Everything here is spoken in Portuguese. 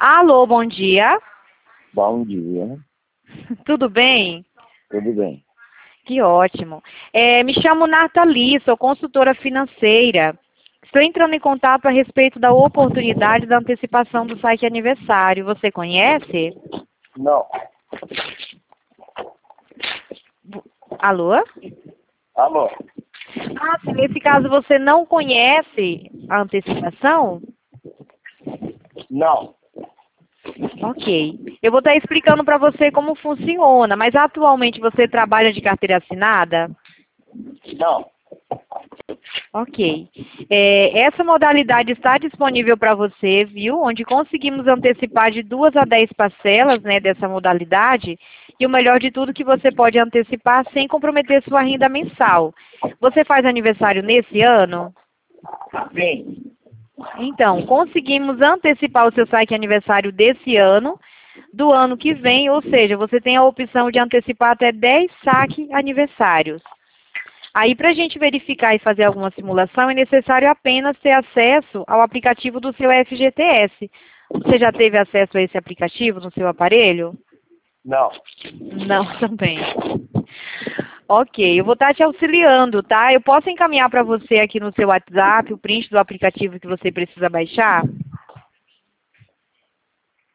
Alô, bom dia. Bom dia, Tudo bem? tudo bem. Que ótimo. Me chamo Nathalie, sou consultora financeira. Estou entrando em contato a respeito da oportunidade da antecipação do site aniversário. Você conhece? Não. Alô? Alô? Ah, se nesse caso você não conhece a antecipação? Não. Ok. Eu vou estar explicando para você como funciona, mas atualmente você trabalha de carteira assinada? Não. Ok. Essa modalidade está disponível para você, viu? Onde conseguimos antecipar de 2 a 10 parcelas, né, dessa modalidade. E o melhor de tudo que você pode antecipar sem comprometer sua renda mensal. Você faz aniversário nesse ano? Sim. Então, conseguimos antecipar o seu site aniversário desse ano, do ano que vem, ou seja, você tem a opção de antecipar até 10 saque aniversários. Aí, para a gente verificar e fazer alguma simulação, é necessário apenas ter acesso ao aplicativo do seu FGTS. Você já teve acesso a esse aplicativo no seu aparelho? Não. Não, também. Ok, eu vou estar te auxiliando, tá? Eu posso encaminhar para você aqui no seu WhatsApp o print do aplicativo que você precisa baixar?